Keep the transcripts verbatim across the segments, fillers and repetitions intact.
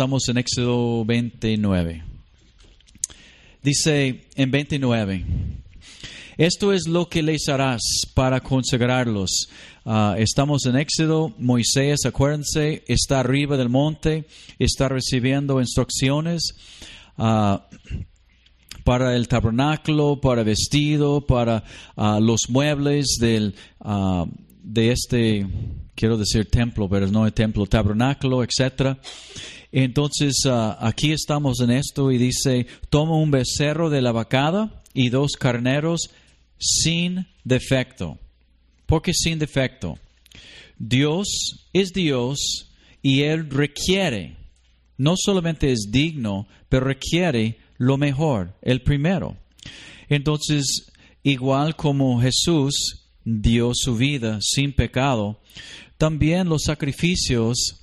estamos en Éxodo veintinueve. Dice en veintinueve, esto es lo que les harás para consagrarlos. Uh, estamos en Éxodo, Moisés, acuérdense, está arriba del monte, está recibiendo instrucciones uh, para el tabernáculo, para vestido, para uh, los muebles del, uh, de este, quiero decir templo, pero no el templo, tabernáculo, etcétera. Entonces, uh, aquí estamos en esto y dice, toma un becerro de la vacada y dos carneros sin defecto. ¿Por qué sin defecto? Dios es Dios y Él requiere, no solamente es digno, pero requiere lo mejor, el primero. Entonces, igual como Jesús dio su vida sin pecado, también los sacrificios,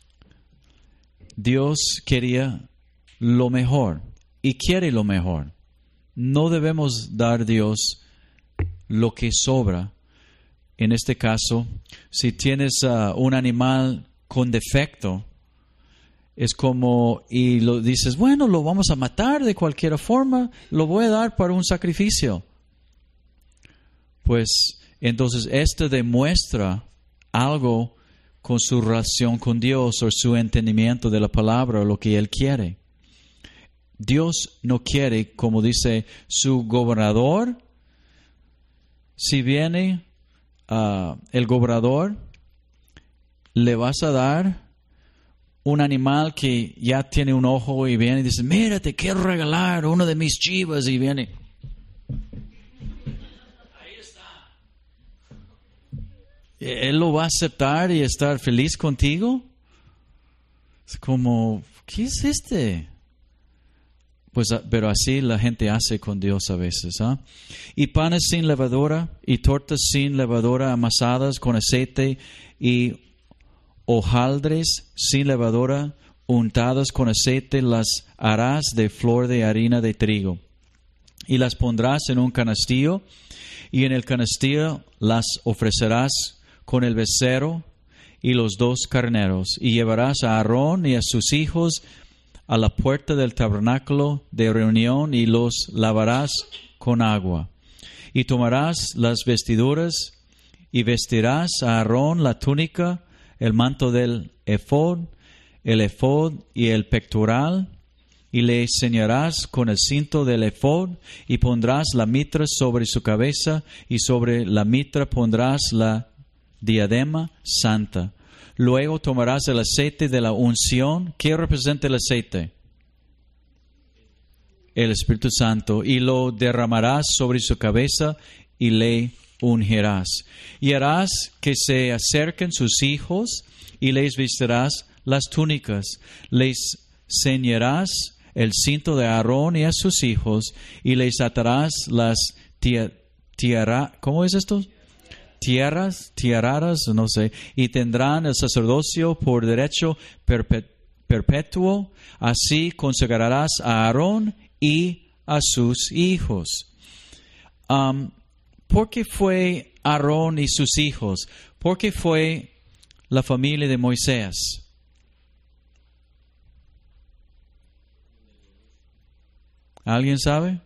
Dios quería lo mejor y quiere lo mejor. No debemos dar a Dios lo que sobra. En este caso, si tienes uh, un animal con defecto, es como, y lo dices, bueno, lo vamos a matar de cualquier forma, lo voy a dar para un sacrificio. Pues entonces esto demuestra algo con su relación con Dios o su entendimiento de la palabra o lo que Él quiere. Dios no quiere, como dice su gobernador, si viene uh, el gobernador, le vas a dar un animal que ya tiene un ojo y viene y dice, mira, te quiero regalar uno de mis chivas, y viene. Ahí está. ¿Él lo va a aceptar y estar feliz contigo? Es como, ¿qué es este? Pues, pero así la gente hace con Dios a veces. ¿eh? Y panes sin levadura y tortas sin levadura amasadas con aceite y hojaldres sin levadura untadas con aceite las harás de flor de harina de trigo. Y las pondrás en un canastillo y en el canastillo las ofrecerás con el becerro y los dos carneros. Y llevarás a Aarón y a sus hijos a la puerta del tabernáculo de reunión y los lavarás con agua. Y tomarás las vestiduras y vestirás a Aarón la túnica, el manto del efod, el efod y el pectoral, y le ceñirás con el cinto del efod, y pondrás la mitra sobre su cabeza, y sobre la mitra pondrás la diadema santa. Luego tomarás el aceite de la unción. ¿Qué representa el aceite? El Espíritu Santo. Y lo derramarás sobre su cabeza y le ungirás. Y harás que se acerquen sus hijos y les vestirás las túnicas. Les ceñirás el cinto de Aarón y a sus hijos y les atarás las tierras. ¿Cómo es esto? Tierras, tierras, no sé, y tendrán el sacerdocio por derecho perpetuo. Así consagrarás a Aarón y a sus hijos. Um, ¿Por qué fue Aarón y sus hijos? ¿Por qué fue la familia de Moisés? ¿Alguien sabe?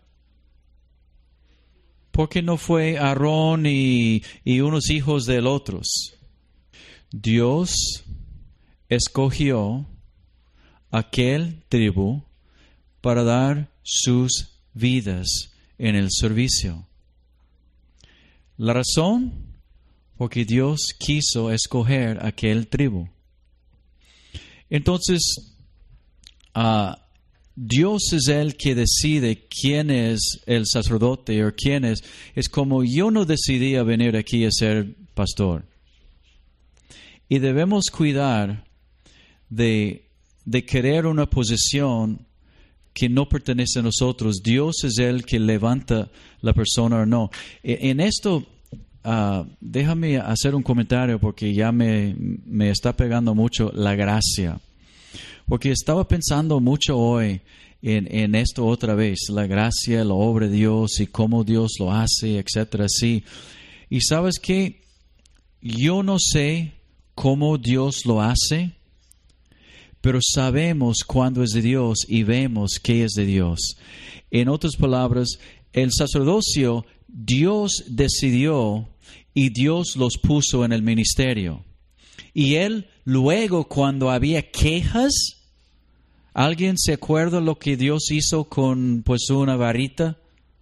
¿Por qué no fue Aarón y, y unos hijos de otros? Dios escogió aquel tribu para dar sus vidas en el servicio. La razón, porque Dios quiso escoger aquel tribu. Entonces, uh, Dios es el que decide quién es el sacerdote o quién es. Es como yo no decidí a venir aquí a ser pastor. Y debemos cuidar de, de querer una posición que no pertenece a nosotros. Dios es el que levanta la persona o no. En esto, uh, déjame hacer un comentario porque ya me, me está pegando mucho la gracia. Porque estaba pensando mucho hoy en, en esto otra vez, la gracia, la obra de Dios y cómo Dios lo hace, etcétera. Sí. Y ¿sabes qué? Yo no sé cómo Dios lo hace, pero sabemos cuándo es de Dios y vemos que es de Dios. En otras palabras, el sacerdocio, Dios decidió y Dios los puso en el ministerio. Y Él luego, cuando había quejas, ¿alguien se acuerda lo que Dios hizo con pues una varita?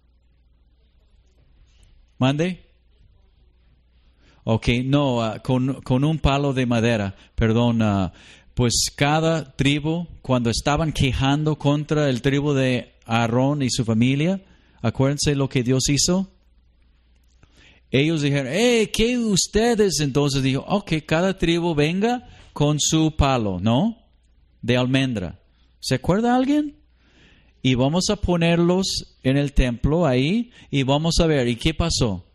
¿Mande? Ok, no, uh, con, con un palo de madera, perdón. Uh, pues cada tribu, cuando estaban quejando contra el tribu de Aarón y su familia, acuérdense lo que Dios hizo. Ellos dijeron, hey, ¿qué ustedes? Entonces dijo, ok, cada tribu venga con su palo, ¿no? De almendra. ¿Se acuerda alguien? Y vamos a ponerlos en el templo ahí y vamos a ver, ¿y qué pasó?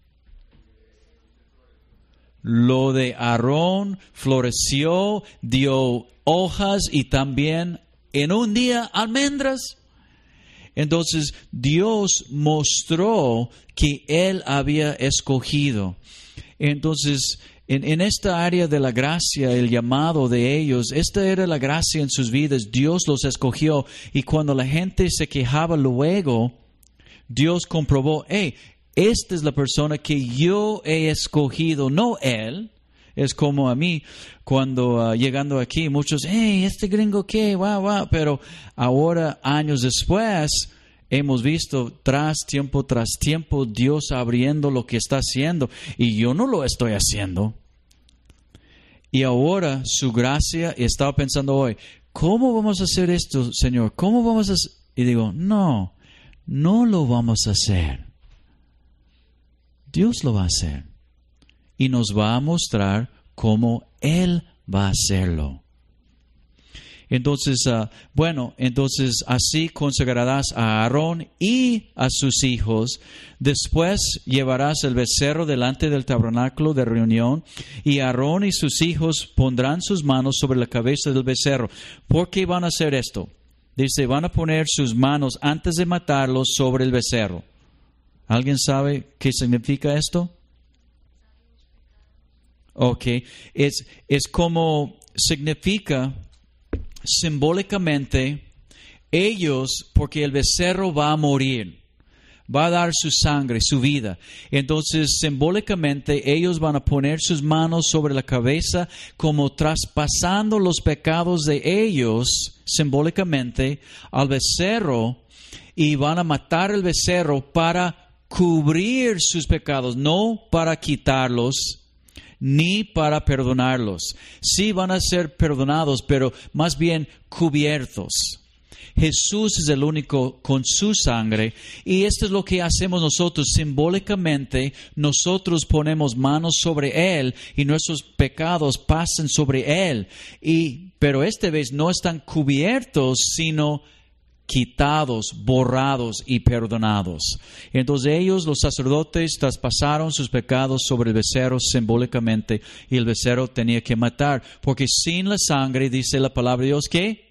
Lo de Aarón floreció, dio hojas y también en un día almendras. Entonces Dios mostró que Él había escogido. Entonces en, en esta área de la gracia, el llamado de ellos, esta era la gracia en sus vidas. Dios los escogió y cuando la gente se quejaba luego, Dios comprobó, hey, esta es la persona que yo he escogido, no él. Es como a mí, cuando uh, llegando aquí, muchos, hey, este gringo qué, wow, wow. Pero ahora, años después, hemos visto tras tiempo tras tiempo Dios abriendo lo que está haciendo. Y yo no lo estoy haciendo. Y ahora su gracia, estaba pensando hoy, ¿cómo vamos a hacer esto, Señor? ¿Cómo vamos a hacer? Y digo, no, no lo vamos a hacer. Dios lo va a hacer y nos va a mostrar cómo Él va a hacerlo. Entonces, uh, bueno, entonces así consagrarás a Aarón y a sus hijos. Después llevarás el becerro delante del tabernáculo de reunión y Aarón y sus hijos pondrán sus manos sobre la cabeza del becerro. ¿Por qué van a hacer esto? Dice, van a poner sus manos antes de matarlos sobre el becerro. ¿Alguien sabe qué significa esto? Ok, es, es como significa simbólicamente ellos, porque el becerro va a morir, va a dar su sangre, su vida. Entonces, simbólicamente ellos van a poner sus manos sobre la cabeza como traspasando los pecados de ellos, simbólicamente, al becerro y van a matar el becerro para cubrir sus pecados, no para quitarlos, ni para perdonarlos. Sí van a ser perdonados, pero más bien cubiertos. Jesús es el único con su sangre y esto es lo que hacemos nosotros. Simbólicamente, nosotros ponemos manos sobre Él y nuestros pecados pasan sobre Él. Y, pero esta vez no están cubiertos, sino quitados, borrados y perdonados. Entonces ellos, los sacerdotes, traspasaron sus pecados sobre el becerro simbólicamente y el becerro tenía que matar, porque sin la sangre, dice la palabra de Dios, que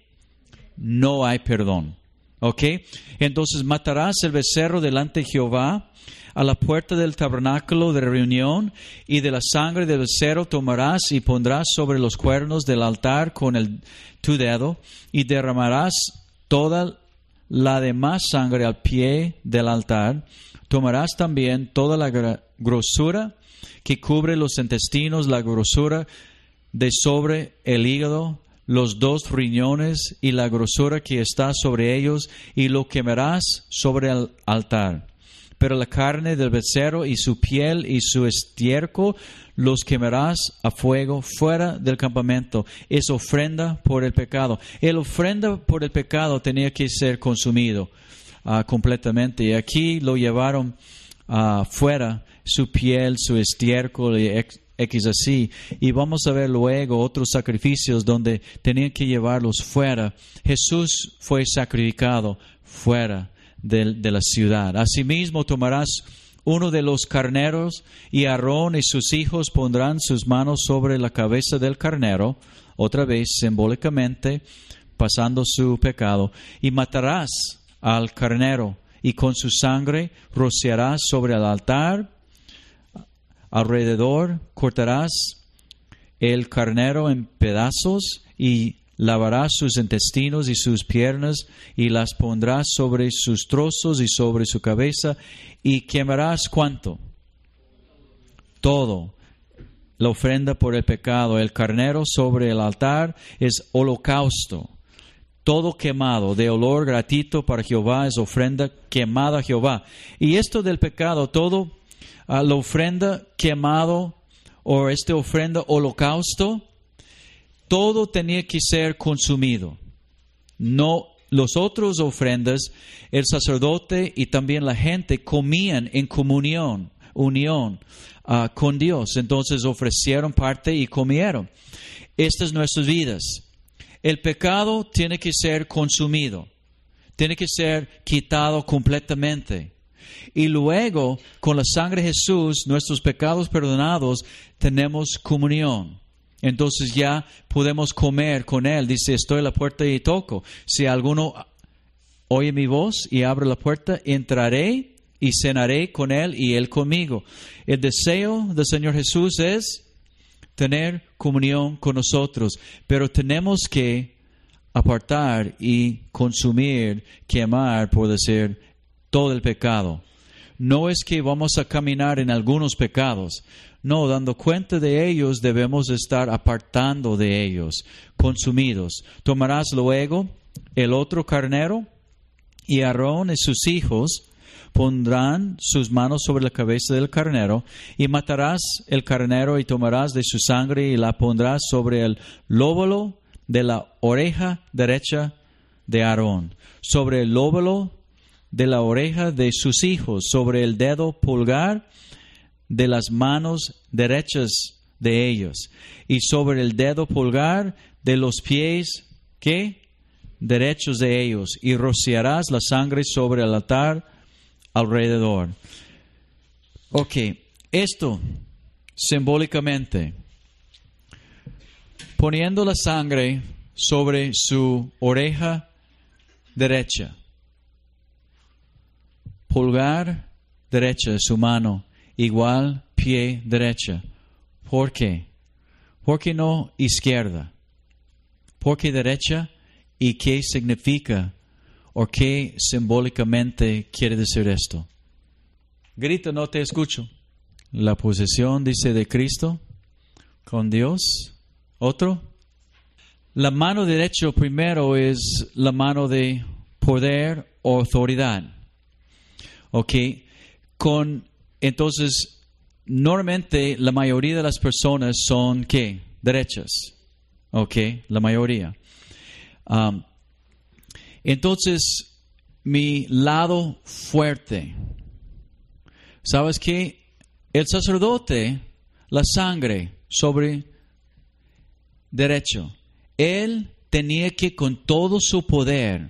no hay perdón. ¿Ok? Entonces matarás el becerro delante de Jehová a la puerta del tabernáculo de reunión, y de la sangre del becerro tomarás y pondrás sobre los cuernos del altar con el, tu dedo, y derramarás toda la demás sangre al pie del altar. Tomarás también toda la grosura que cubre los intestinos, la grosura de sobre el hígado, los dos riñones y la grosura que está sobre ellos, y lo quemarás sobre el altar. Pero la carne del becerro y su piel y su estiércol los quemarás a fuego fuera del campamento. Es ofrenda por el pecado. El ofrenda por el pecado tenía que ser consumido uh, completamente. Y aquí lo llevaron uh, fuera, su piel, su estiércol y ex, X así. Y vamos a ver luego otros sacrificios donde tenían que llevarlos fuera. Jesús fue sacrificado fuera De, de la ciudad. Asimismo tomarás uno de los carneros y Aarón y sus hijos pondrán sus manos sobre la cabeza del carnero, otra vez simbólicamente pasando su pecado, y matarás al carnero y con su sangre rociarás sobre el altar. Alrededor cortarás el carnero en pedazos y lavarás sus intestinos y sus piernas, y las pondrás sobre sus trozos y sobre su cabeza, y quemarás ¿cuánto? Todo. La ofrenda por el pecado, el carnero sobre el altar es holocausto. Todo quemado, de olor gratuito para Jehová, es ofrenda quemada a Jehová. Y esto del pecado, todo, uh, la ofrenda quemado, o esta ofrenda holocausto, todo tenía que ser consumido. No, los otros ofrendas, el sacerdote y también la gente comían en comunión, unión uh, con Dios. Entonces ofrecieron parte y comieron. Estas son nuestras vidas. El pecado tiene que ser consumido. Tiene que ser quitado completamente. Y luego, con la sangre de Jesús, nuestros pecados perdonados, tenemos comunión. Entonces ya podemos comer con Él. Dice, estoy a la puerta y toco. Si alguno oye mi voz y abre la puerta, entraré y cenaré con Él y Él conmigo. El deseo del Señor Jesús es tener comunión con nosotros, pero tenemos que apartar y consumir, quemar, por decir, todo el pecado. No es que vamos a caminar en algunos pecados. No, dando cuenta de ellos, debemos estar apartando de ellos, consumidos. Tomarás luego el otro carnero, y Aarón y sus hijos pondrán sus manos sobre la cabeza del carnero, y matarás el carnero, y tomarás de su sangre y la pondrás sobre el lóbulo de la oreja derecha de Aarón, sobre el lóbulo de la oreja de sus hijos, sobre el dedo pulgar de las manos derechas de ellos, y sobre el dedo pulgar de los pies, ¿qué? Derechos de ellos, y rociarás la sangre sobre el altar alrededor. Ok, esto simbólicamente, poniendo la sangre sobre su oreja derecha, pulgar derecha de su mano, igual pie derecha. ¿Por qué? ¿Por qué no izquierda? ¿Por qué derecha? ¿Y qué significa o qué simbólicamente quiere decir esto? Grita, no te escucho. La posesión, dice, de Cristo con Dios. ¿Otro? La mano derecha primero es la mano de poder o autoridad. Ok, con, entonces, normalmente la mayoría de las personas son, ¿qué? Derechas. Ok, la mayoría. Um, entonces, mi lado fuerte. ¿Sabes qué? El sacerdote, la sangre sobre derecho, él tenía que con todo su poder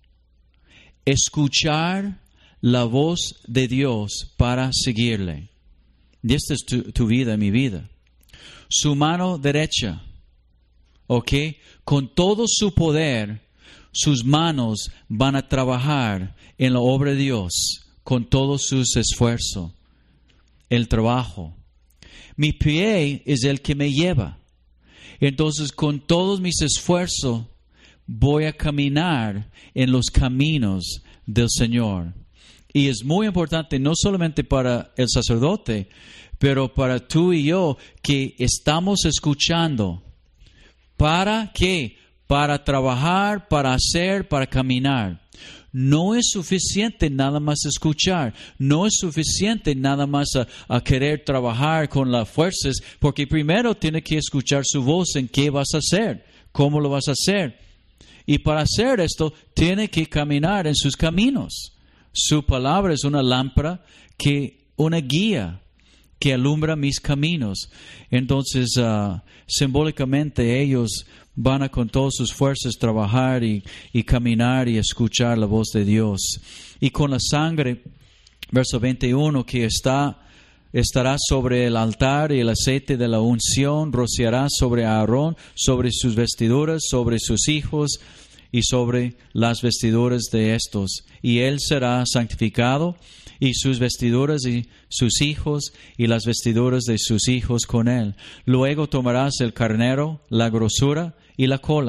escuchar la voz de Dios para seguirle. Y esta es tu, tu vida, mi vida. Su mano derecha, ¿ok? Con todo su poder, sus manos van a trabajar en la obra de Dios con todos sus esfuerzos, el trabajo. Mi pie es el que me lleva. Entonces, con todos mis esfuerzos, voy a caminar en los caminos del Señor. Y es muy importante, no solamente para el sacerdote, pero para tú y yo, que estamos escuchando. ¿Para qué? Para trabajar, para hacer, para caminar. No es suficiente nada más escuchar. No es suficiente nada más a, a querer trabajar con las fuerzas, porque primero tiene que escuchar su voz en qué vas a hacer, cómo lo vas a hacer. Y para hacer esto, tiene que caminar en sus caminos. Su palabra es una lámpara, que una guía que alumbra mis caminos. Entonces, uh, simbólicamente ellos van a con todas sus fuerzas trabajar y, y caminar y escuchar la voz de Dios. Y con la sangre, verso veintiuno, que está, estará sobre el altar, y el aceite de la unción rociará sobre Aarón, sobre sus vestiduras, sobre sus hijos y sobre las vestiduras de estos. Y él será santificado, y sus vestiduras y sus hijos y las vestiduras de sus hijos con él. Luego tomarás el carnero, la grosura y la cola,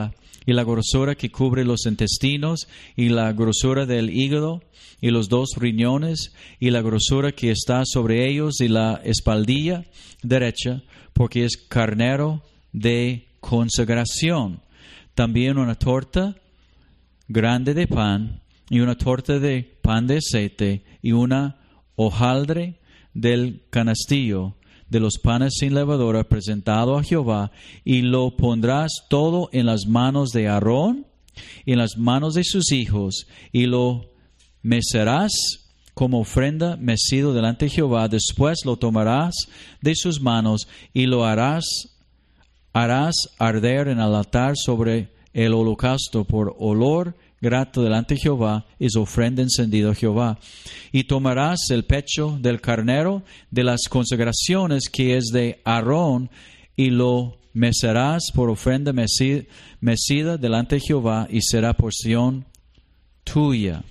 y la grosura que cubre los intestinos, y la grosura del hígado, y los dos riñones, y la grosura que está sobre ellos, y la espaldilla derecha, porque es carnero de consagración. También una torta grande de pan, y una torta de pan de aceite, y una hojaldre del canastillo de los panes sin levadura presentado a Jehová, y lo pondrás todo en las manos de Aarón y en las manos de sus hijos, y lo mecerás como ofrenda mecido delante de Jehová. Después lo tomarás de sus manos y lo harás, harás arder en el altar sobre el holocausto por olor grato delante de Jehová, es ofrenda encendida a Jehová. Y tomarás el pecho del carnero de las consagraciones que es de Aarón, y lo mecerás por ofrenda mecida, mecida delante de Jehová, y será porción tuya.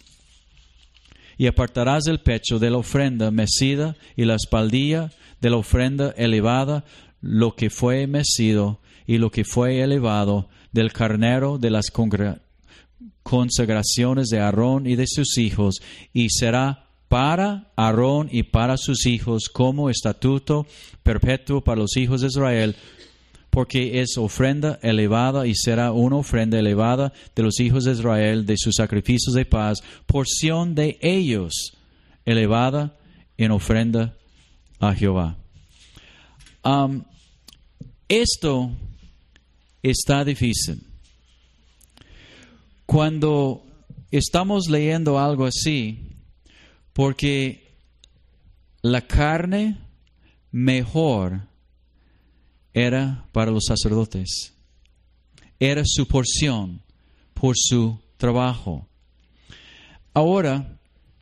Y apartarás el pecho de la ofrenda mecida y la espaldilla de la ofrenda elevada, lo que fue mecido y lo que fue elevado del carnero de las consagraciones consagraciones de Aarón y de sus hijos, y será para Aarón y para sus hijos como estatuto perpetuo para los hijos de Israel, porque es ofrenda elevada, y será una ofrenda elevada de los hijos de Israel, de sus sacrificios de paz, porción de ellos, elevada en ofrenda a Jehová. Um, esto está difícil. Cuando estamos leyendo algo así, porque la carne mejor era para los sacerdotes, era su porción por su trabajo. Ahora,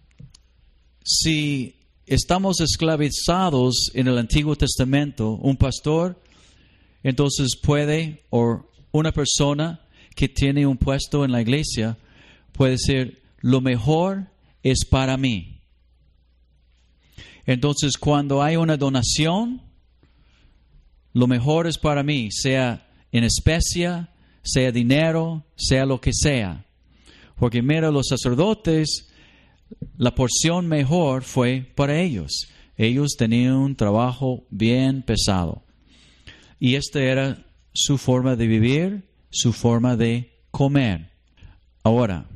si estamos esclavizados en el Antiguo Testamento, un pastor entonces puede, o una persona que tiene un puesto en la iglesia, puede decir, lo mejor es para mí. Entonces, cuando hay una donación, lo mejor es para mí, sea en especie, sea dinero, sea lo que sea. Porque mira, los sacerdotes, la porción mejor fue para ellos. Ellos tenían un trabajo bien pesado. Y esta era su forma de vivir, su forma de comer. Ahora,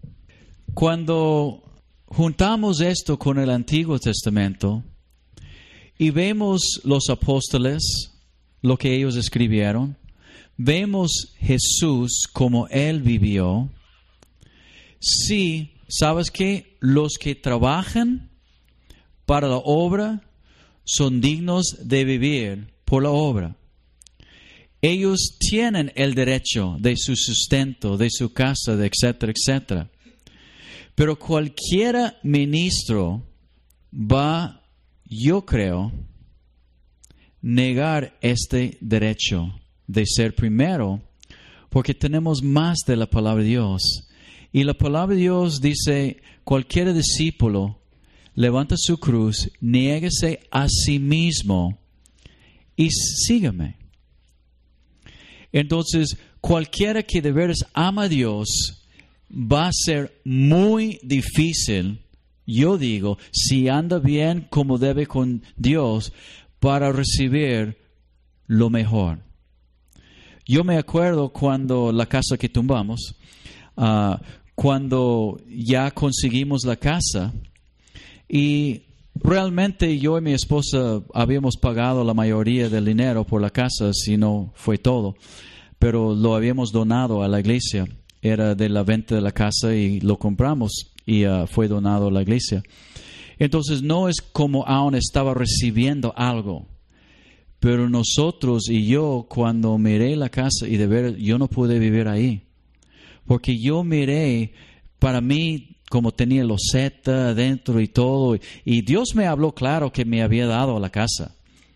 cuando juntamos esto con el Antiguo Testamento y vemos los apóstoles, lo que ellos escribieron, vemos Jesús como Él vivió, sí, ¿sabes qué? Los que trabajan para la obra son dignos de vivir por la obra. Ellos tienen el derecho de su sustento, de su casa, de etcétera, etcétera. Pero cualquier ministro va, yo creo, negar este derecho de ser primero, porque tenemos más de la palabra de Dios. Y la palabra de Dios dice, cualquier discípulo levanta su cruz, niéguese a sí mismo y sígame. Entonces, cualquiera que de veras ama a Dios, va a ser muy difícil, yo digo, si anda bien como debe con Dios, para recibir lo mejor. Yo me acuerdo cuando la casa que tumbamos, uh, cuando ya conseguimos la casa, y realmente yo y mi esposa habíamos pagado la mayoría del dinero por la casa, si no fue todo, pero lo habíamos donado a la iglesia. Era de la venta de la casa y lo compramos y uh, fue donado a la iglesia. Entonces no es como aún estaba recibiendo algo, pero nosotros y yo, cuando miré la casa y de ver, yo no pude vivir ahí, porque yo miré, para mí, como tenía loseta adentro y todo, y Dios me habló claro que me había dado la casa.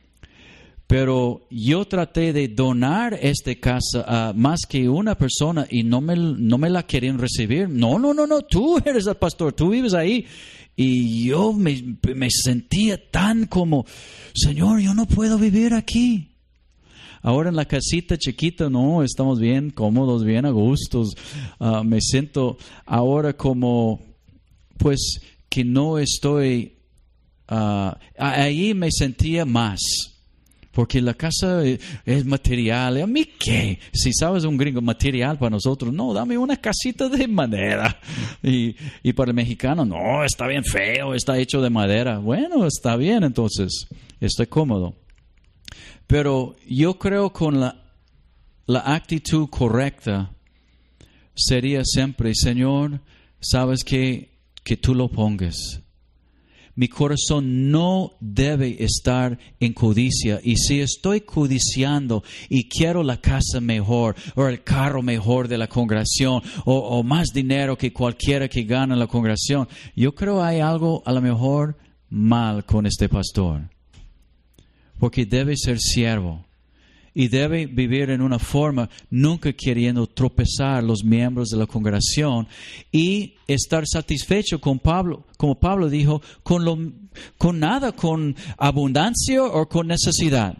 Pero yo traté de donar esta casa a más que una persona y no me, no me la querían recibir. No, no, no, no, tú eres el pastor, tú vives ahí. Y yo me, me sentía tan como, Señor, yo no puedo vivir aquí. Ahora en la casita chiquita, no, estamos bien cómodos, bien a gustos. Uh, me siento ahora como, pues, que no estoy, uh, ahí me sentía más. Porque la casa es material. ¿A mí qué? Si sabes un gringo material para nosotros, no, dame una casita de madera. Y, y para el mexicano, no, está bien feo, está hecho de madera. Bueno, está bien entonces, estoy cómodo. Pero yo creo con la, la actitud correcta sería siempre, Señor, sabes que, que tú lo pongas. Mi corazón no debe estar en codicia. Y si estoy codiciando y quiero la casa mejor o el carro mejor de la congregación o, o más dinero que cualquiera que gane en la congregación, yo creo hay algo a lo mejor mal con este pastor. Porque debe ser siervo. Y debe vivir en una forma nunca queriendo tropezar los miembros de la congregación y estar satisfecho con Pablo, como Pablo dijo, con, lo, con nada, con abundancia o con necesidad.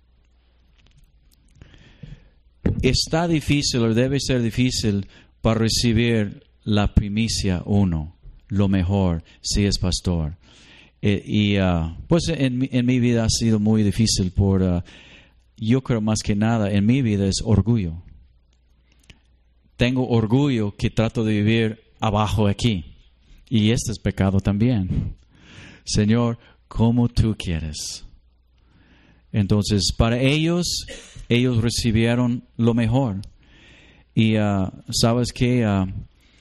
Está difícil o debe ser difícil para recibir la primicia uno, lo mejor, si es pastor. Eh, y uh, pues en, en mi vida ha sido muy difícil por... Uh, Yo creo más que nada en mi vida es orgullo. Tengo orgullo que trato de vivir abajo aquí. Y este es pecado también. Señor, como tú quieres. Entonces, para ellos, ellos recibieron lo mejor. Y uh, sabes que uh,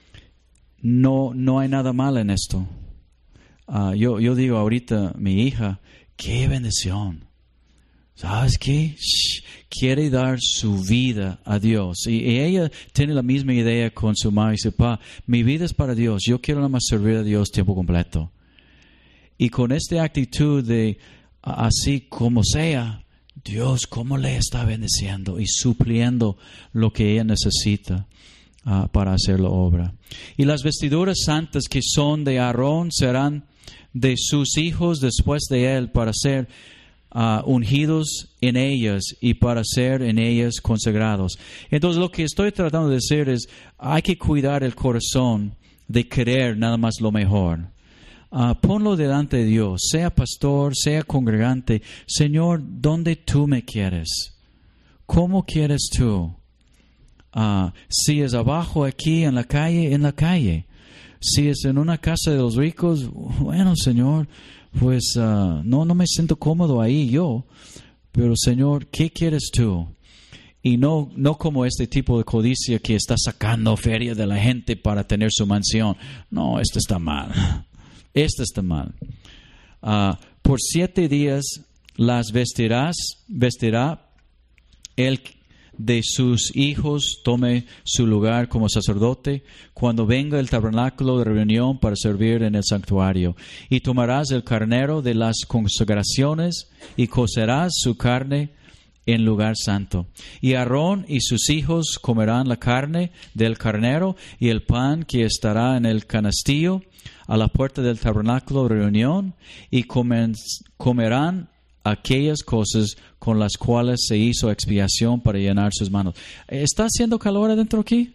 no, no hay nada mal en esto. Uh, yo, yo digo ahorita, mi hija, qué bendición. ¿Sabes qué? Shh, quiere dar su vida a Dios. Y, y ella tiene la misma idea con su madre. Dice, pa, mi vida es para Dios. Yo quiero nada más servir a Dios tiempo completo. Y con esta actitud de así como sea, Dios cómo le está bendiciendo y supliendo lo que ella necesita uh, para hacer la obra. Y las vestiduras santas que son de Aarón serán de sus hijos después de él para ser Uh, ungidos en ellas y para ser en ellas consagrados. Entonces lo que estoy tratando de decir es, hay que cuidar el corazón de querer nada más lo mejor. Uh, ponlo delante de Dios, sea pastor, sea congregante. Señor, ¿dónde tú me quieres? ¿Cómo quieres tú? Uh, si es abajo aquí en la calle, en la calle. Si es en una casa de los ricos, bueno, Señor, pues uh, no, no me siento cómodo ahí yo, pero Señor, ¿qué quieres tú? Y no, no como este tipo de codicia que está sacando feria de la gente para tener su mansión. No, esto está mal. Esto está mal. Uh, por siete días las vestirás, vestirá el de sus hijos tome su lugar como sacerdote cuando venga el tabernáculo de reunión para servir en el santuario. Y tomarás el carnero de las consagraciones y cocerás su carne en lugar santo. Y Aarón y sus hijos comerán la carne del carnero y el pan que estará en el canastillo a la puerta del tabernáculo de reunión y comen, comerán aquellas cosas con las cuales se hizo expiación para llenar sus manos. ¿Está haciendo calor adentro aquí?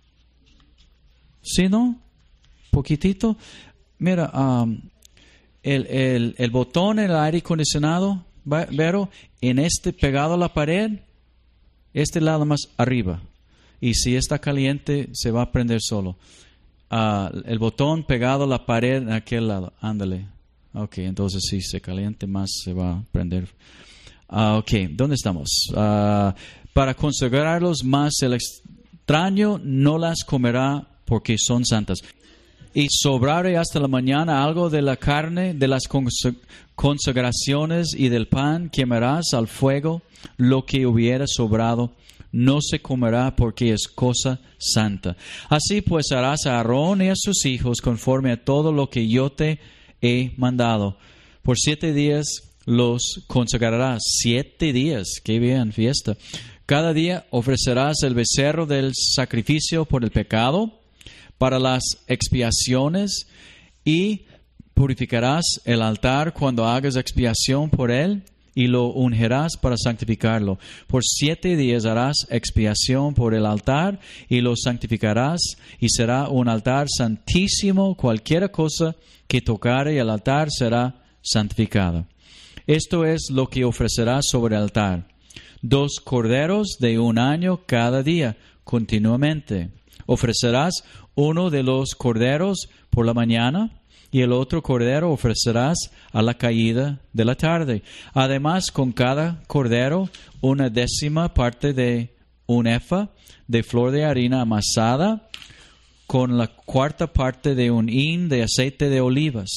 ¿Sí, no? ¿Poquitito? Mira, um, el, el, el botón en el aire acondicionado, Vero, en este pegado a la pared, este lado más arriba. Y si está caliente, se va a prender solo. Uh, el botón pegado a la pared en aquel lado. Ándale. Ok, entonces si se caliente más se va a prender. Uh, ok, ¿dónde estamos? Uh, para consagrarlos más el extraño no las comerá porque son santas. Y sobrare hasta la mañana algo de la carne de las consagraciones y del pan, quemarás al fuego lo que hubiera sobrado. No se comerá porque es cosa santa. Así pues harás a Aarón y a sus hijos conforme a todo lo que yo te he mandado. Por siete días los consagrarás. Siete días, qué bien, fiesta. Cada día ofrecerás el becerro del sacrificio por el pecado, para las expiaciones, y purificarás el altar cuando hagas expiación por él, y lo ungirás para santificarlo. Por siete días harás expiación por el altar y lo santificarás, y será un altar santísimo. Cualquier cosa que tocare el altar será santificada. Esto es lo que ofrecerás sobre el altar: dos corderos de un año cada día, continuamente. Ofrecerás uno de los corderos por la mañana, y el otro cordero ofrecerás a la caída de la tarde. Además, con cada cordero, una décima parte de un efa de flor de harina amasada, con la cuarta parte de un hin de aceite de olivas,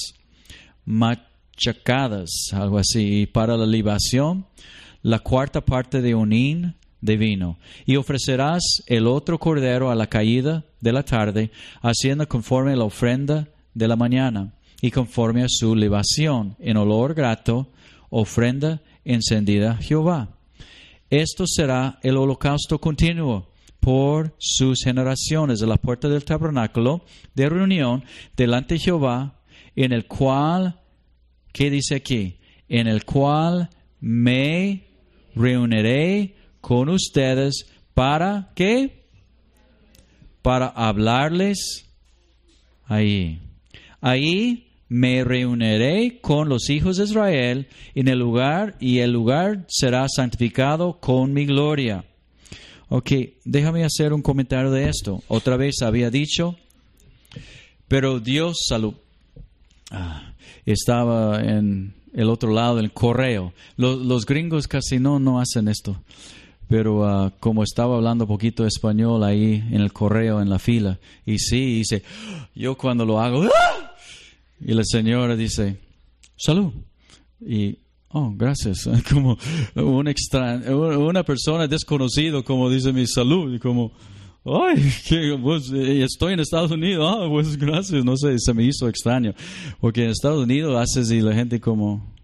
machacadas, algo así, y para la libación, la cuarta parte de un hin de vino. Y ofrecerás el otro cordero a la caída de la tarde, haciendo conforme a la ofrenda de la mañana, y conforme a su libación, en olor grato, ofrenda encendida a Jehová. Esto será el holocausto continuo por sus generaciones de la puerta del tabernáculo de reunión delante de Jehová, en el cual, ¿qué dice aquí? En el cual me reuniré con ustedes para, ¿qué? Para hablarles ahí. Ahí me reuniré con los hijos de Israel en el lugar, y el lugar será santificado con mi gloria. Ok, déjame hacer un comentario de esto. Otra vez había dicho, pero Dios salud. Ah, estaba en el otro lado del correo. Los, los gringos casi no, no hacen esto. Pero uh, como estaba hablando un poquito español ahí en el correo, en la fila, y sí, dice, yo cuando lo hago, ¡ah! Y la señora dice, salud. Y, oh, gracias. Como un extraño, una persona desconocida, como dice mi salud, y como, ay, que, pues, estoy en Estados Unidos, ah, pues gracias, no sé, se me hizo extraño. Porque en Estados Unidos haces y la gente como,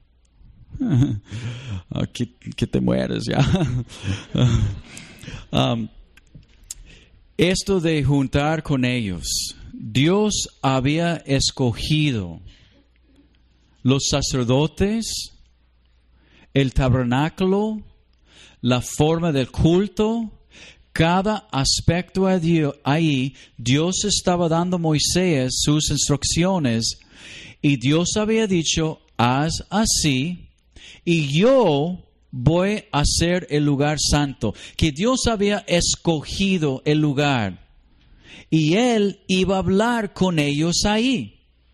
ah, que, que te mueres ya. um, esto de juntar con ellos, Dios había escogido los sacerdotes, el tabernáculo, la forma del culto, cada aspecto a Dios, ahí Dios estaba dando a Moisés sus instrucciones, y Dios había dicho, haz así, y yo voy a hacer el lugar santo. Que Dios había escogido el lugar, y Él iba a hablar con ellos ahí.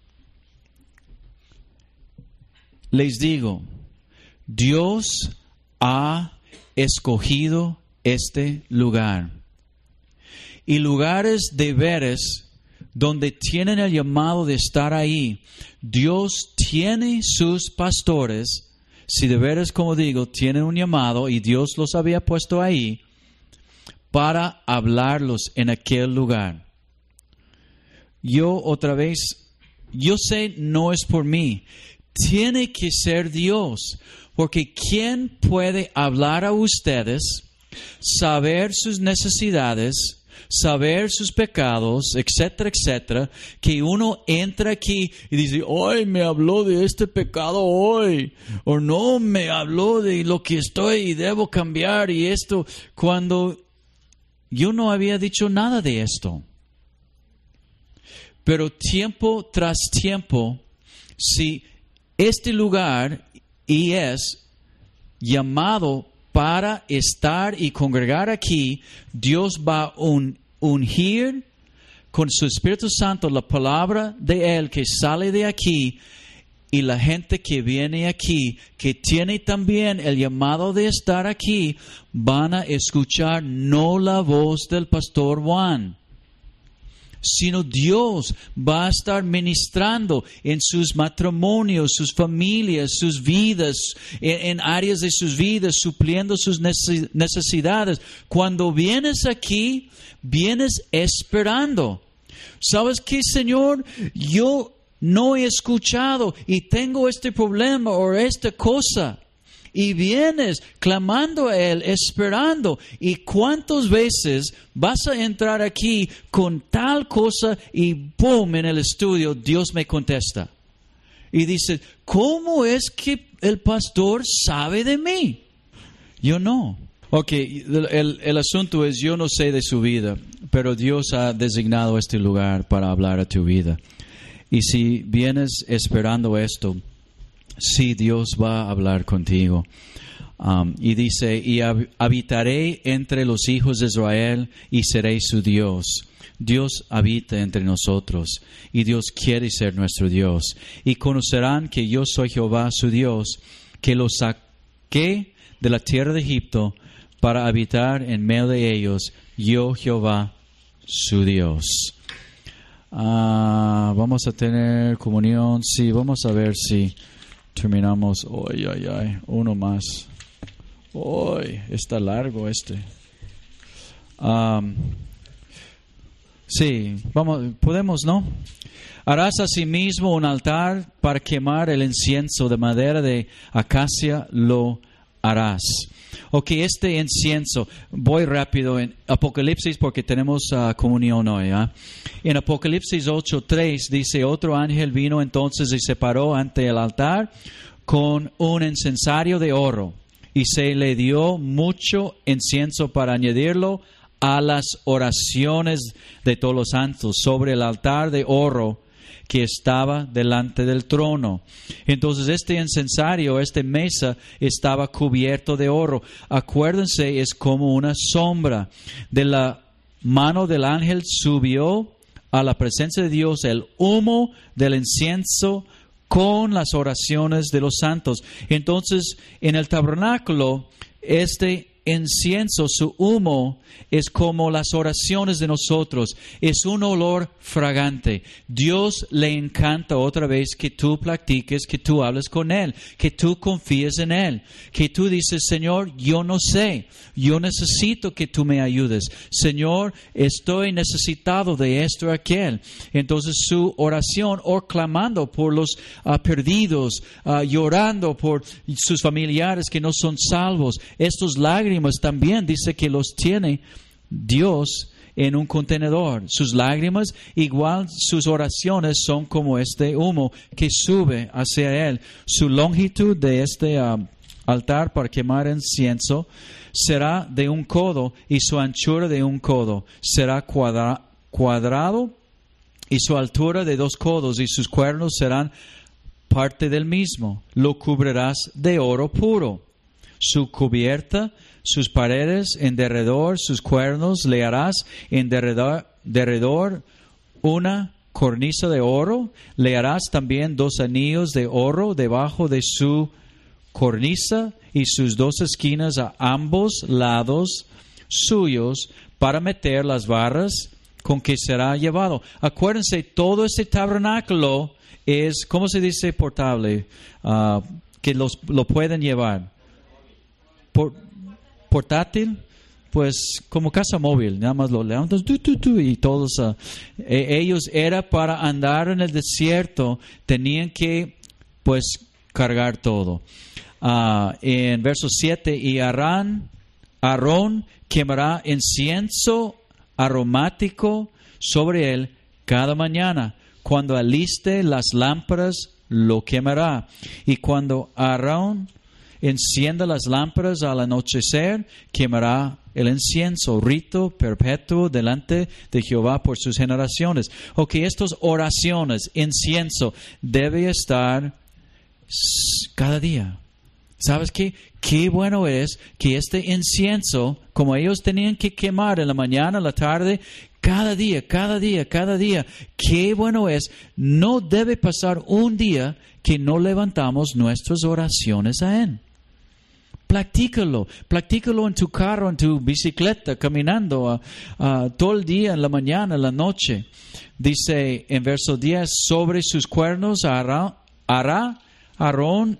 Les digo, Dios ha escogido este lugar. Y lugares de veras donde tienen el llamado de estar ahí, Dios tiene sus pastores. Si de veras, como digo, tienen un llamado y Dios los había puesto ahí para hablarlos en aquel lugar. Yo otra vez, yo sé, no es por mí. Tiene que ser Dios. Porque ¿quién puede hablar a ustedes, saber sus necesidades, saber sus pecados, etcétera, etcétera, que uno entra aquí y dice, hoy me habló de este pecado hoy, o no, me habló de lo que estoy y debo cambiar y esto, cuando yo no había dicho nada de esto? Pero tiempo tras tiempo, si este lugar y es llamado para estar y congregar aquí, Dios va a un, ungir con su Espíritu Santo la palabra de Él que sale de aquí, y la gente que viene aquí, que tiene también el llamado de estar aquí, van a escuchar no la voz del pastor Juan, sino Dios va a estar ministrando en sus matrimonios, sus familias, sus vidas, en, en áreas de sus vidas, supliendo sus necesidades. Cuando vienes aquí, vienes esperando. ¿Sabes qué, Señor? Yo no he escuchado y tengo este problema o esta cosa. Y vienes clamando a Él, esperando. ¿Y cuántas veces vas a entrar aquí con tal cosa y ¡boom! En el estudio Dios me contesta? Y dices, ¿cómo es que el pastor sabe de mí. Yo no. Ok, el, el asunto es, yo no sé de su vida, pero Dios ha designado este lugar para hablar a tu vida. Y si vienes esperando esto, sí, Dios va a hablar contigo. Um, y dice, y hab- habitaré entre los hijos de Israel y seré su Dios. Dios habita entre nosotros y Dios quiere ser nuestro Dios. Y conocerán que yo soy Jehová su Dios, que los saqué de la tierra de Egipto para habitar en medio de ellos, yo Jehová su Dios. Ah, vamos a tener comunión. Sí, vamos a ver si terminamos. Ay, ay, ay, uno más. Ay, está largo este. Um, sí, vamos, podemos, ¿no? Harás asimismo un altar para quemar el incienso de madera de acacia, lo harás. Ok, este incienso, voy rápido en Apocalipsis porque tenemos uh, comunión hoy. ¿eh? En Apocalipsis ocho tres dice, otro ángel vino entonces y se paró ante el altar con un incensario de oro y se le dio mucho incienso para añadirlo a las oraciones de todos los santos sobre el altar de oro que estaba delante del trono. Entonces este incensario, esta mesa, estaba cubierto de oro. Acuérdense, es como una sombra. De la mano del ángel subió a la presencia de Dios el humo del incienso con las oraciones de los santos. Entonces, en el tabernáculo, este incienso, su humo, es como las oraciones de nosotros. Es un olor fragante. Dios le encanta otra vez que tú practiques, que tú hables con Él, que tú confíes en Él, que tú dices, Señor, yo no sé, yo necesito que tú me ayudes. Señor, estoy necesitado de esto o aquel. Entonces su oración, o clamando por los uh, perdidos, uh, llorando por sus familiares que no son salvos, estos lágrimas también dice que los tiene Dios en un contenedor. Sus lágrimas, igual sus oraciones, son como este humo que sube hacia Él. Su longitud de este uh, altar para quemar incienso será de un codo y su anchura de un codo. Será cuadra, cuadrado y su altura de dos codos y sus cuernos serán parte del mismo. Lo cubrirás de oro puro. Su cubierta, sus paredes en derredor, sus cuernos le harás en derredor, derredor una cornisa de oro. Le harás también dos anillos de oro debajo de su cornisa y sus dos esquinas a ambos lados suyos para meter las barras con que será llevado. Acuérdense, todo este tabernáculo es, ¿cómo se dice portable? Uh, que los, lo pueden llevar. Por, portátil, pues como casa móvil, nada más lo levantas tu, tu, tu, y todos, uh, eh, ellos era para andar en el desierto, tenían que pues cargar todo. Uh, en verso siete, y Aarón, Aarón quemará incienso aromático sobre él cada mañana. Cuando aliste las lámparas, lo quemará. Y cuando Aarón encienda las lámparas al anochecer, quemará el incienso, rito perpetuo delante de Jehová por sus generaciones. Ok, estas oraciones, incienso, debe estar cada día. ¿Sabes qué? Qué bueno es que este incienso, como ellos tenían que quemar en la mañana, en la tarde, cada día, cada día, cada día, qué bueno es. No debe pasar un día que no levantamos nuestras oraciones a Él. Practícalo, practícalo en tu carro, en tu bicicleta, caminando uh, uh, todo el día, en la mañana, en la noche. Dice en verso diez, sobre sus cuernos hará, hará Aarón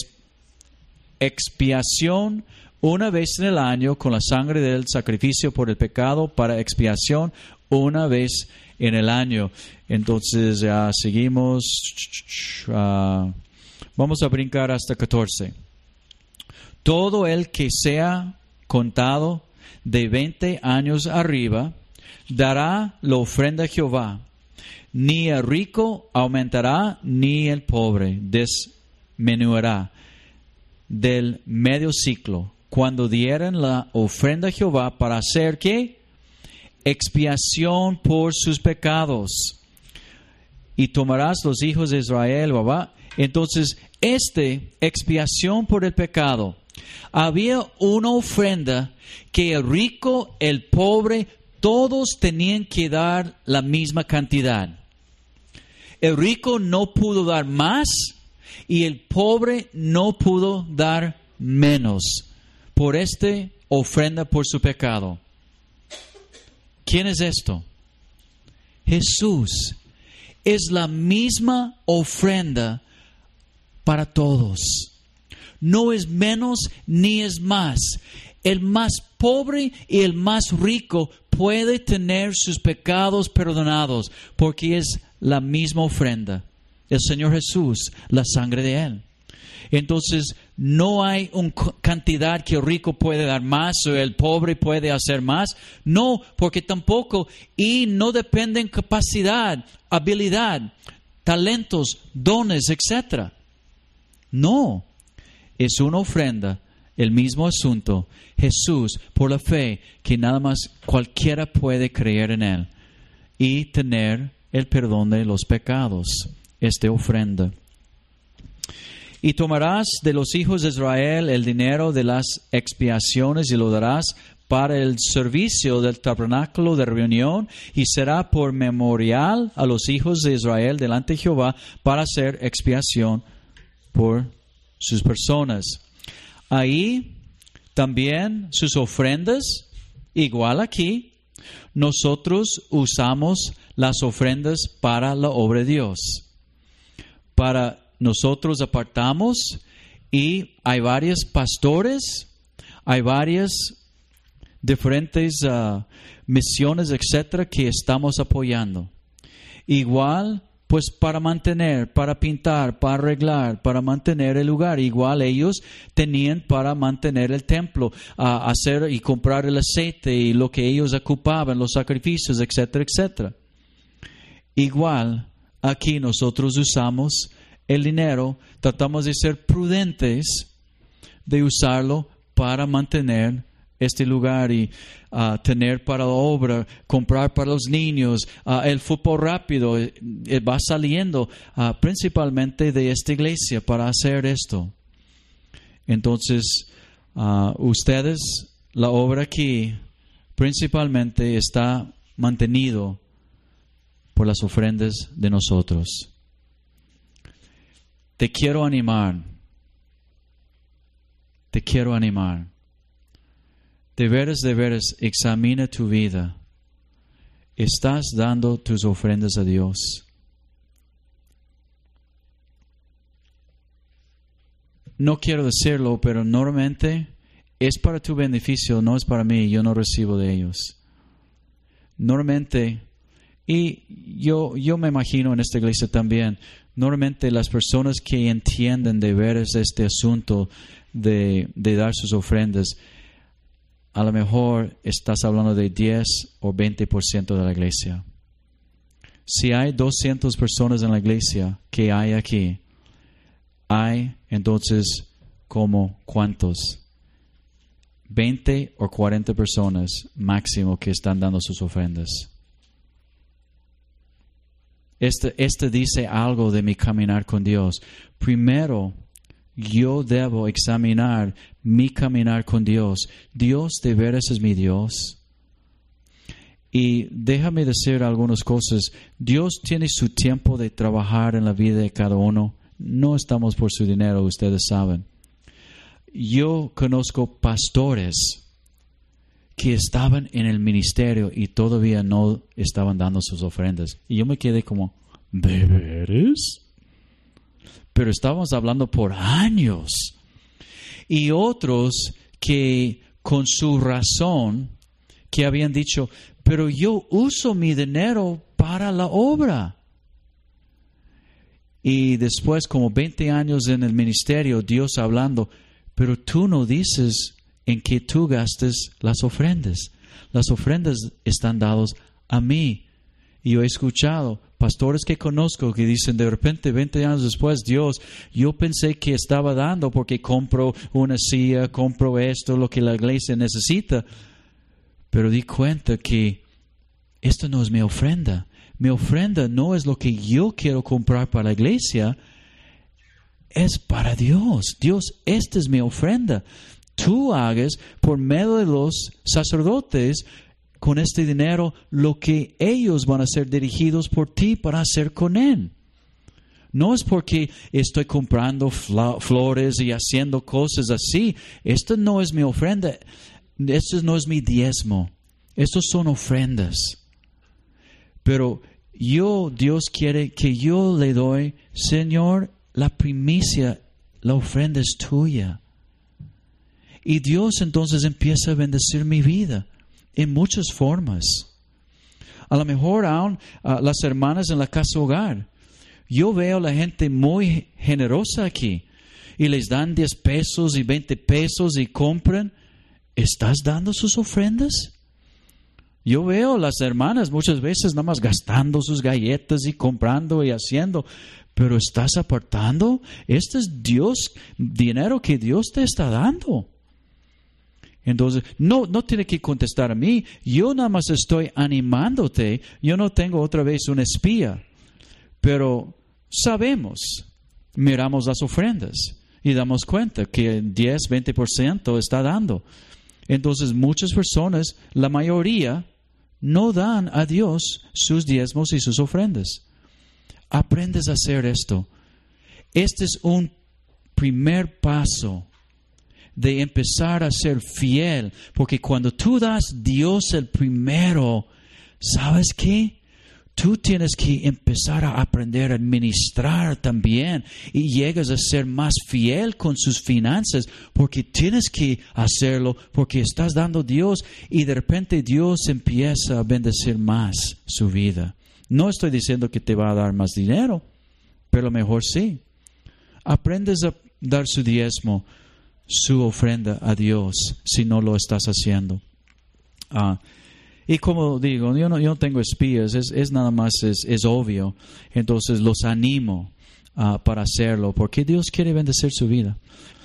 expiación una vez en el año con la sangre del sacrificio por el pecado para expiación una vez en el año. Entonces ya uh, seguimos. Uh, vamos a brincar hasta catorce. Todo el que sea contado de veinte años arriba dará la ofrenda a Jehová. Ni el rico aumentará, ni el pobre disminuirá. del medio ciclo, cuando dieran la ofrenda a Jehová para hacer ¿qué? Expiación por sus pecados. Y tomarás los hijos de Israel, ¿verdad? Entonces, este, expiación por el pecado, había una ofrenda que el rico, el pobre, todos tenían que dar la misma cantidad. El rico no pudo dar más y el pobre no pudo dar menos por esta ofrenda por su pecado. ¿Quién es esto? Jesús. Es la misma ofrenda para todos. No es menos ni es más. El más pobre y el más rico puede tener sus pecados perdonados porque es la misma ofrenda. El Señor Jesús, la sangre de Él. Entonces, no hay una cantidad que el rico puede dar más o el pobre puede hacer más. No, porque tampoco, y no depende en capacidad, habilidad, talentos, dones, etcétera. No, es una ofrenda, el mismo asunto. Jesús, por la fe, que nada más cualquiera puede creer en Él y tener el perdón de los pecados. Esta ofrenda. Y tomarás de los hijos de Israel el dinero de las expiaciones y lo darás para el servicio del tabernáculo de reunión y será por memorial a los hijos de Israel delante de Jehová para hacer expiación por sus personas. Ahí también sus ofrendas, igual aquí, nosotros usamos las ofrendas para la obra de Dios. Para nosotros apartamos y hay varios pastores, hay varias diferentes uh, misiones, etcétera, que estamos apoyando. Igual, pues para mantener, para pintar, para arreglar, para mantener el lugar. Igual ellos tenían para mantener el templo, uh, hacer y comprar el aceite y lo que ellos ocupaban, los sacrificios, etcétera, etcétera. Igual, aquí nosotros usamos el dinero, tratamos de ser prudentes de usarlo para mantener este lugar y uh, tener para la obra, comprar para los niños, uh, el fútbol rápido eh, eh, va saliendo uh, principalmente de esta iglesia para hacer esto. Entonces, uh, ustedes, la obra aquí principalmente está mantenido por las ofrendas de nosotros. Te quiero animar. Te quiero animar. De veras, de veras, examina tu vida. ¿Estás dando tus ofrendas a Dios? No quiero decirlo, pero normalmente es para tu beneficio, no es para mí. Yo no recibo de ellos. Normalmente, y yo, yo me imagino en esta iglesia también, normalmente las personas que entienden de veras este asunto de, de dar sus ofrendas, a lo mejor estás hablando de diez o veinte por ciento de la iglesia. Si hay doscientas personas en la iglesia que hay aquí, hay entonces como ¿cuántos? veinte o cuarenta personas máximo que están dando sus ofrendas. Este, este dice algo de mi caminar con Dios. Primero, yo debo examinar mi caminar con Dios. Dios de veras es mi Dios. Y déjame decir algunas cosas. Dios tiene su tiempo de trabajar en la vida de cada uno. No estamos por su dinero, ustedes saben. Yo conozco pastores que estaban en el ministerio y todavía no estaban dando sus ofrendas. Y yo me quedé como, ¿de veras? Pero estábamos hablando por años. Y otros que con su razón, que habían dicho, pero yo uso mi dinero para la obra. Y después, como veinte años en el ministerio, Dios hablando, pero tú no dices en que tú gastes las ofrendas. Las ofrendas están dadas a mí. Y yo he escuchado, pastores que conozco que dicen de repente, veinte años después, Dios, yo pensé que estaba dando porque compro una silla, compro esto, lo que la iglesia necesita, pero di cuenta que esto no es mi ofrenda. Mi ofrenda no es lo que yo quiero comprar para la iglesia, es para Dios. Dios, esta es mi ofrenda. Tú hagas por medio de los sacerdotes con este dinero lo que ellos van a ser dirigidos por ti para hacer con él. No es porque estoy comprando fla- flores y haciendo cosas así. Esto no es mi ofrenda. Esto no es mi diezmo. Estos son ofrendas. Pero yo, Dios quiere que yo le doy, Señor, la primicia, la ofrenda es tuya. Y Dios entonces empieza a bendecir mi vida en muchas formas. A lo mejor aún uh, las hermanas en la casa hogar. Yo veo a la gente muy generosa aquí. Y les dan diez pesos y veinte pesos y compran. ¿Estás dando sus ofrendas? Yo veo a las hermanas muchas veces nada más gastando sus galletas y comprando y haciendo. Pero ¿estás apartando? Este es Dios, dinero que Dios te está dando. Entonces, no, no tiene que contestar a mí. Yo nada más estoy animándote. Yo no tengo otra vez un espía. Pero sabemos, miramos las ofrendas y damos cuenta que diez, veinte por ciento está dando. Entonces, muchas personas, la mayoría, no dan a Dios sus diezmos y sus ofrendas. Aprendes a hacer esto. Este es un primer paso de empezar a ser fiel, porque cuando tú das a Dios el primero, ¿sabes qué? Tú tienes que empezar a aprender a administrar también y llegas a ser más fiel con sus finanzas porque tienes que hacerlo, porque estás dando a Dios y de repente Dios empieza a bendecir más su vida. No estoy diciendo que te va a dar más dinero, pero a lo mejor sí. Aprendes a dar su diezmo, su ofrenda a Dios si no lo estás haciendo. Ah, y como digo, yo no, yo no tengo espías, es, es nada más, es, es obvio. Entonces los animo uh, para hacerlo, porque Dios quiere bendecir su vida.